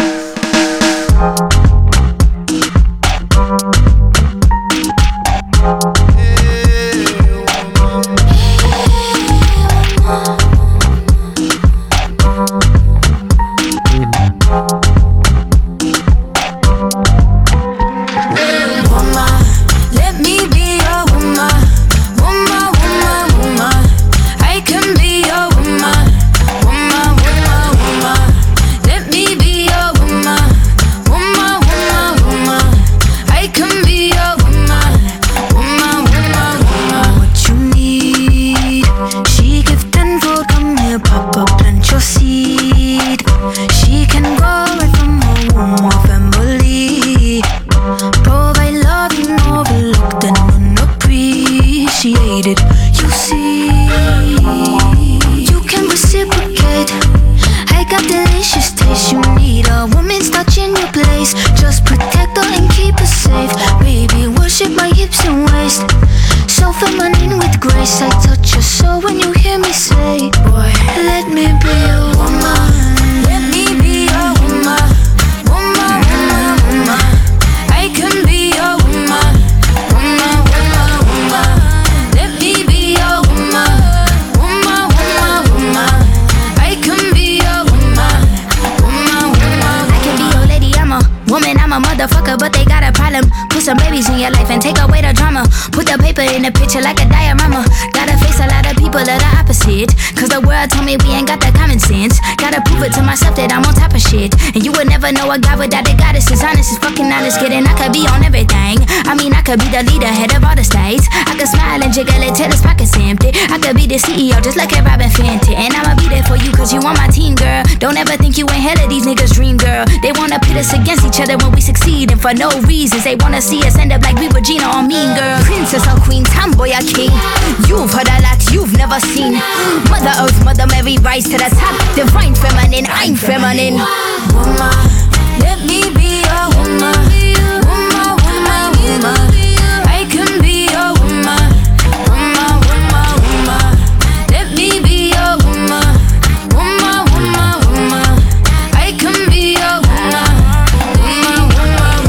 Be the leader, head of all the states. I could smile and jiggle it till his pockets empty. I could be the CEO just like a Robin Fenty. And I'ma be there for you cause you on my team, girl. Don't ever think you ain't hell of these niggas' dream, girl. They wanna pit us against each other when we succeed. And for no reasons, they wanna see us end up like we were Gina or Mean Girl. Princess or queen, tomboy or king. You've heard a lot you've never seen. Mother Earth, Mother Mary, rise to the top. Divine feminine, I'm feminine. Woman, let me be a woman. Woman, woman, woman. I can be a woman. Woman, woman, woman. Let me be a woman. Woman, woman, woman. I can be a woman. Woman, woman,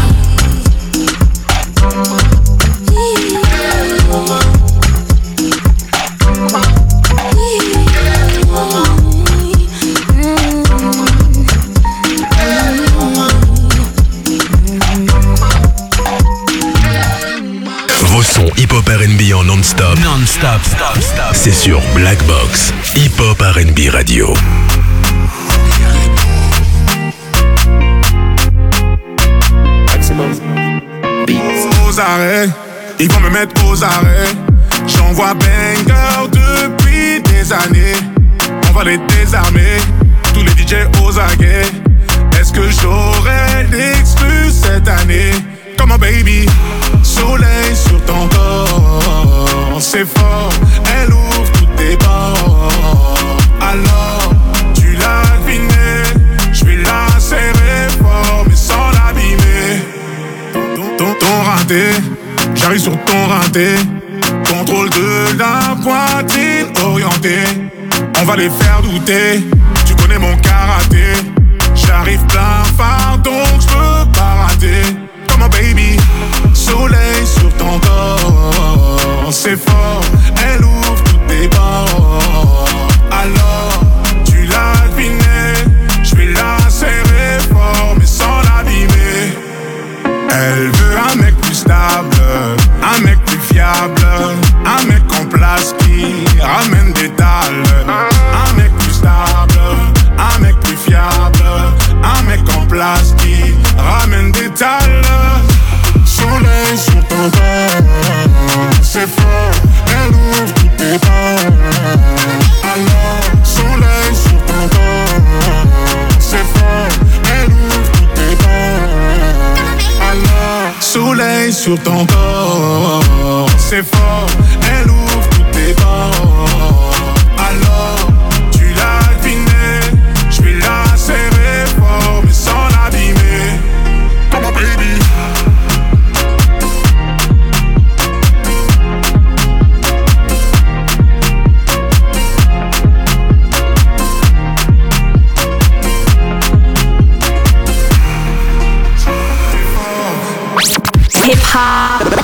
Vos sons hip-hop R&B en non-stop. Non-stop. C'est sur Black Box. Hip-hop R&B Radio. Aux arrêts, ils vont me mettre aux arrêts. J'envoie banger depuis des années. On va les désarmer, tous les DJ aux aguets. Est-ce que j'aurai l'exclu cette année? Come on baby, soleil sur ton corps. C'est fort, elle ouvre toutes tes bords. Alors, tu l'as deviné, je vais la serrer fort mais sans l'abîmer. Ton rinté, j'arrive sur ton rinté. Contrôle de la poitrine orientée. On va les faire douter, tu connais mon karaté. J'arrive plein phare donc j'peux pas rater. Come on baby, soleil sur ton corps. C'est fort, elle ouvre toutes tes bords. Alors, tu l'as deviné, j'vais la serrer fort mais sans l'abîmer. Elle veut un mec plus stable, un mec plus fiable, un mec en place qui ramène des dalles. Un mec plus stable, un mec plus fiable, un mec en place qui ramène des dalles. Soleil sur ton corps, c'est fort, elle ouvre toutes tes bords. Alors, soleil sur ton corps, c'est fort, elle ouvre toutes tes bords. Alors, soleil sur ton corps, c'est fort, elle ouvre toutes tes bords. Alors, tu l'as deviné, je vais la serrer fort mais sans l'abîmer. Come on baby.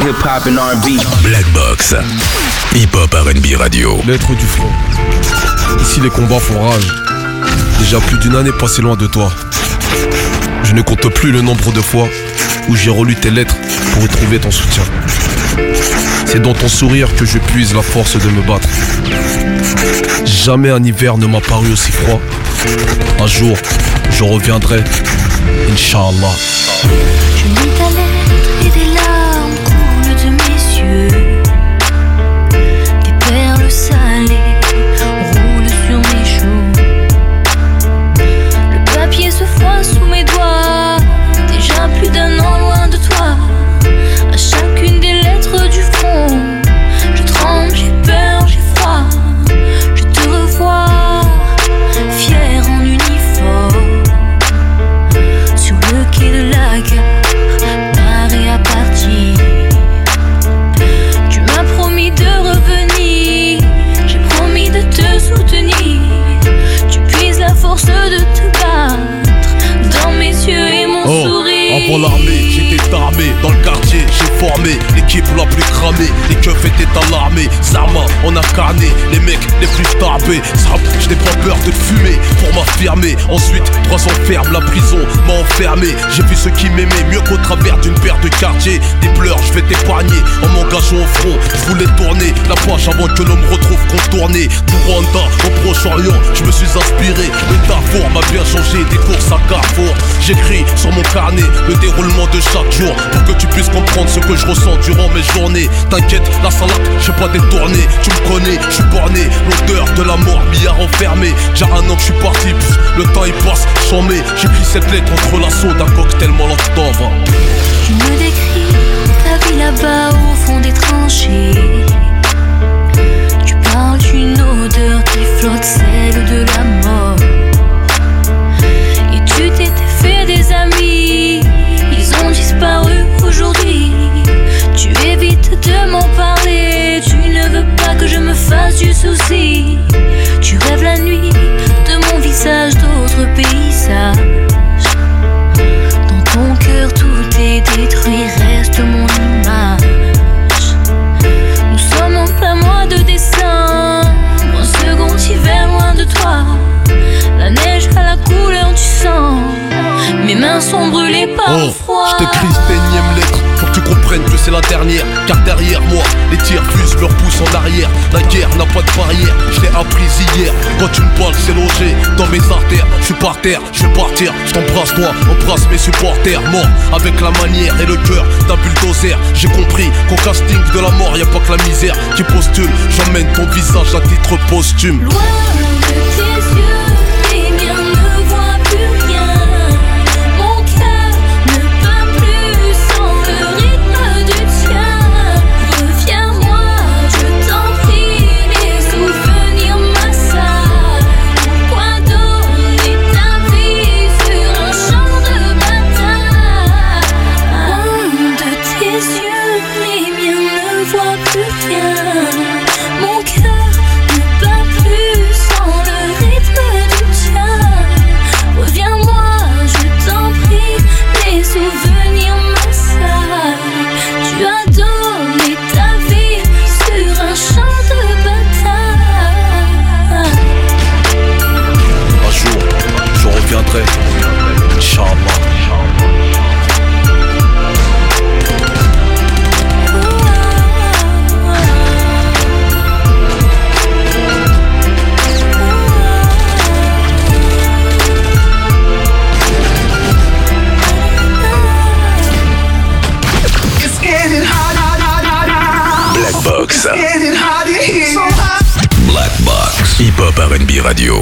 hip-hop and R&B. Black Box, hip-hop R&B radio. Lettre du front. Ici les combats font rage. Déjà plus d'une année passée loin de toi. Je ne compte plus le nombre de fois où j'ai relu tes lettres pour y trouver ton soutien. C'est dans ton sourire que je puise la force de me battre. Jamais un hiver ne m'a paru aussi froid. Un jour, je reviendrai, Inch'Allah. Je lis ta lettre et des larmes coulent de mes yeux. Des perles salées roulent sur mes joues. Le papier se froisse sous mes doigts. Déjà plus d'un an loin de toi. À chacune des lettres du front, je tremble, j'ai peur, j'ai froid. Je te revois, fier en uniforme, sur le quai de la gare, Paris à partir. Tu m'as promis de revenir, j'ai promis de te soutenir. Tu puises la force de te battre dans mes yeux et mon sourire. Avant l'armée, j'étais armé, dans le quartier, j'ai formé l'équipe la plus cramée, les keufs étaient alarmés, Zarma, on a carné, les mecs les plus tarbés, Zap, je n'ai pas peur de te fumer pour m'affirmer. Ensuite, 3 ans ferme, la prison m'a enfermé. J'ai vu ceux qui m'aimaient mieux qu'au travers d'une paire de quartiers. Des pleurs, je vais t'épargner en m'engageant au front. Je voulais tourner la page avant que l'on me retrouve contourné. Du Rwanda au Proche-Orient, je me suis inspiré. Le Darfour m'a bien changé, des courses à Carrefour. J'écris sur mon carnet le déroulement de chaque jour pour que tu puisses comprendre ce que je ressens durant mes journées. T'inquiète, la salade, j'ai pas détourné. Tu me connais, je suis borné. L'odeur de la mort m'y a renfermé. J'ai un an que je suis parti, le temps il passe, j'en mets. J'écris cette lettre entre l'assaut d'un cocktail Molotov. Tu me décris ta vie là-bas au fond des tranchées. Tu parles d'une odeur qui flotte, celle de la mort. Et tu t'étais fait des amis, ils ont disparu aujourd'hui. Tu évites de m'en parler, tu ne veux pas que je me fasse du souci. Tu rêves la nuit de mon visage, d'autres paysages. Dans ton cœur tout est détruit, reste mon image. Nous sommes en plein mois de décembre, un second hiver loin de toi. La neige a la couleur du sang, mes mains sont brûlées par le froid. Je t'écris cette énième lettre pour que tu comprennes que c'est la dernière. Car derrière moi, les tirs fusent, leur pouce en arrière. La guerre n'a pas de barrière, je l'ai appris hier. Quand tu me parles, c'est logé dans mes artères. Je suis par terre, je vais partir, je t'embrasse toi, embrasse mes supporters. Mort avec la manière et le cœur d'un bulldozer. J'ai compris qu'au casting de la mort, y'a pas que la misère qui postule. J'emmène ton visage à titre posthume. Loin de tes yeux, les miens ne voient plus rien. Mon cœur ne bat plus sans le rythme du tien. Reviens-moi, je t'en prie, les souvenirs m'assaillent. Pourquoi donner ta vie sur un champ de bataille? Loin de tes yeux, les miens ne voient plus rien. Mon cœur ne bat plus sans le rythme du tien. Reviens-moi, je t'en prie, les souvenirs m'assaillent. Tu as donné ta vie sur un champ de bataille. Un jour, je reviendrai, Inch'Allah. Black Box. Black Box. Hip-hop R&B radio.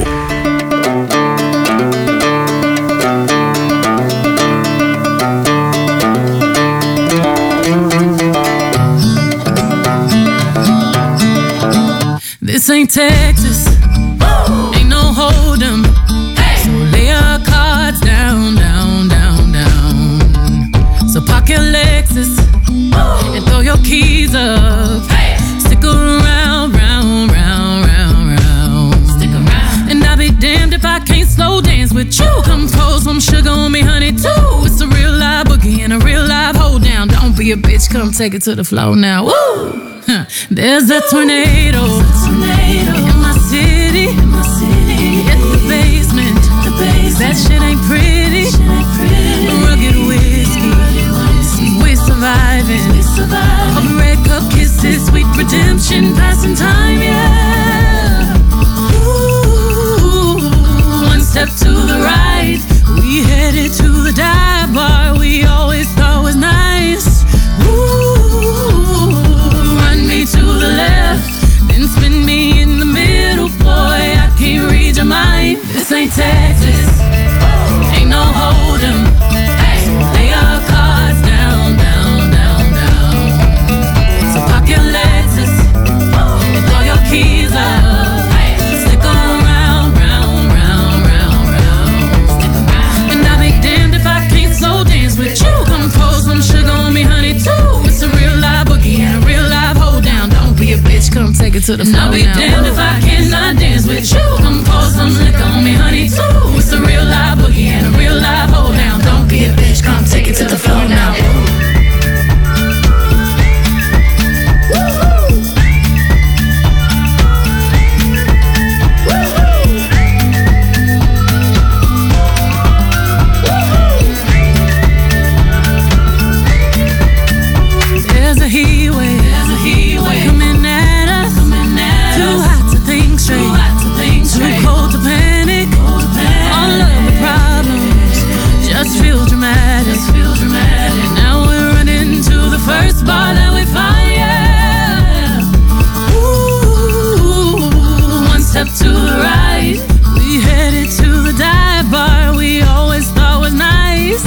This ain't Texas, ain't no hold'em. So lay your cards down, down, down, down. So park your Lexus and throw your keys up. Stick around, round, round, round, round. Stick around. And I'll be damned if I can't slow dance with you. Come pour some sugar on me, honey, too. It's a real live boogie and a real live hold down. Don't be be a bitch, come take it to the floor now. Woo! There's a tornado in my city, in the basement. That shit ain't pretty. Rugged whiskey, we're surviving. All the red cup kisses, sweet redemption, passing time, yeah. Ooh, one step to the right, we headed to the dive bar we always thought was nice. Ooh, run me to the left, then spin me in the middle, boy, I can't read your mind. This ain't Texas, ain't no hold'em. Hey, lay your cards down, down, down, down. So pop your Lexus and throw your keys up. Stick around, round, round, round, round. Stick around. And I'll be damned if I can't slow dance with you. Come pour some sugar on me, honey, too. It's a real live boogie and a real live hold down. Don't be a bitch, come take it to the floor. I'll be damned if I cannot dance with you. Come pour some liquor on me, honey, too. It's a real live boogie and a real live hold down. Don't be a bitch, come take it to the floor now. There's a heat wave coming at us. Too hot to think straight, too cold to panic. All of the problems just feel dramatic. Now we're running to the first bar that we find, yeah. Ooh, one step to the right, we headed to the dive bar we always thought was nice.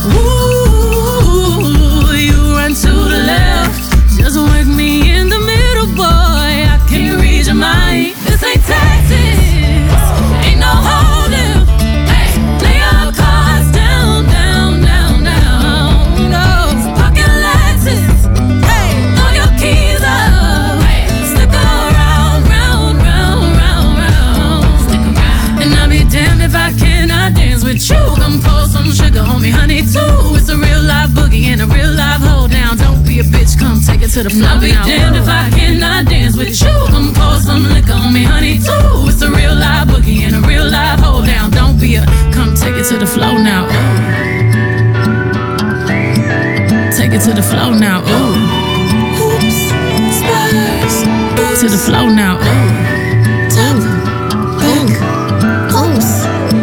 Ooh, you run to the left, just work me in the middle, boy, I can't read your mind. This ain't Texas, ain't no hold'em. Hey, lay your cards down, down, down, down. No, so park your Lexus, hey, throw your keys up. Stick around, round, round, round, round. Stick around. And I'll be damned if I cannot dance with you. Come pour some sugar on me, honey, too. It's a real live boogie and a real live hold down. Don't be a bitch, come take it to the floor. I'll be damned if I cannot dance with you. Come pour some liquor on me, honey, too. It's a real live boogie and a real live hold down. Don't be a, come take it to the floor now. Ooh. Take it to the floor now. Ooh. Hoops, spurs, to the floor now. Ooh. Top, back, close.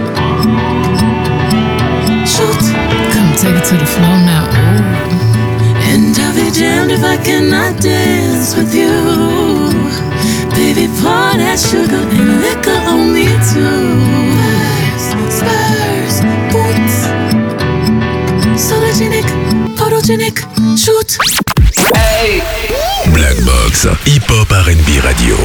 Shoot, come take it to the floor now. Ooh. And I'll be damned if I cannot dance with you. Baby, pour that sugar and liquor on me too. Spurs, boots, sologenic, photogenic, shoot. Hey. Black Box, Hip Hop R&B Radio.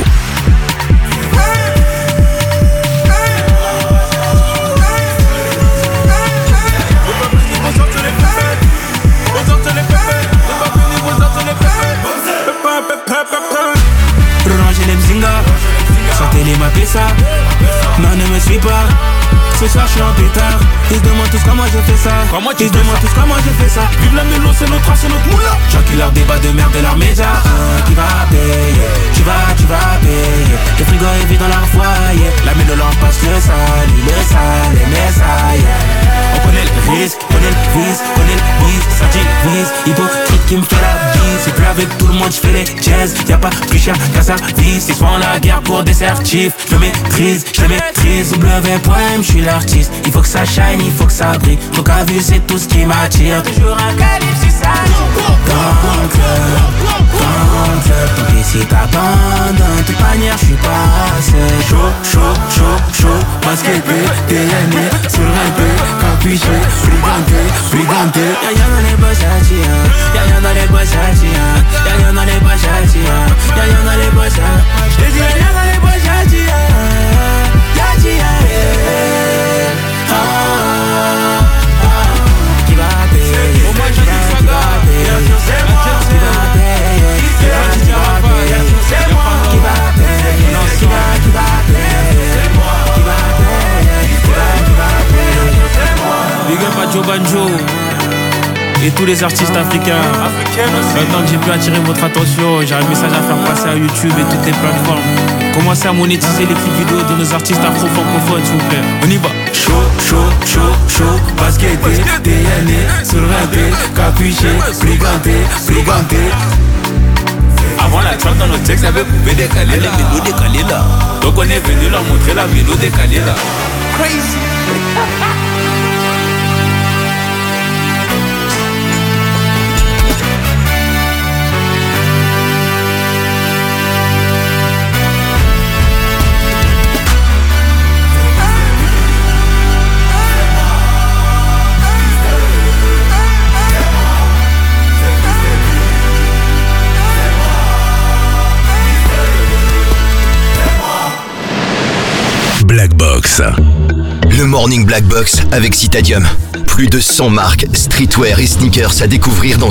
Ranger les mzinga, sortez-les ma pessa. Non, ne me suis pas. Ce soir je suis en pétard. Ils se demandent tous comment je fais ça. Ils se demandent tous comment je fais ça. Vive la mélo, c'est notre race, c'est notre moula. J'encule leur débat de merde de leurs médias. Qui va payer? Tu vas payer. Le frigo est vide dans leur foyer. La mélo leur passe le sale, les messailles. On connaît le risque, connaît le vice, connaît le bis, ça divise. Hypocrite qui me fait la bise. C'est plus avec tout le monde, je fais les jazz. Y'a pas plus cher qu'à sa vie. Ils se font la guerre pour des certifs. Je le maîtrise, W.M, je suis l'artiste. Il faut que ça shine, il faut que ça brille. Faut qu'à vue, c'est tout ce qui m'attire. Toujours un calibre, si ça dans le club, tant pis si t'abandonnes. De toute manière, je suis pas assez chaud. Basket B, DNA, sur un peu, capuché, brigandé. Y'a rien dans les boss à tirer. Y'a rien dans les boss à tirer. Y'a rien dans les boss à tirer. Y'a rien dans les boss à. J'te dis y'a rien dans les boss à tirer. Y'a tirer. Qui va payer? Au moins je dis ça va payer. C'est moi. Qui va payer? Qui va payer? C'est moi. Qui va payer? Qui va payer? C'est moi. Qui va payer? Qui va payer? C'est moi. Big up à Joe Banjo. et tous les artistes africains. Maintenant que j'ai pu attirer votre attention, j'ai un message à faire passer à YouTube et toutes les plateformes. Commencez à monétiser les clips vidéo de nos artistes afro-francophones, s'il vous plaît. On y va. Chaud, basket, TNE, surventé, capuché, briganté. Avant la track dans notre texte, y'avait pouvait décaler la mélo décalée là. Donc on est venu leur montrer la mélo décalée là. Crazy. Black Box. Le Morning Black Box avec Citadium. Plus de 100 marques, streetwear et sneakers à découvrir dans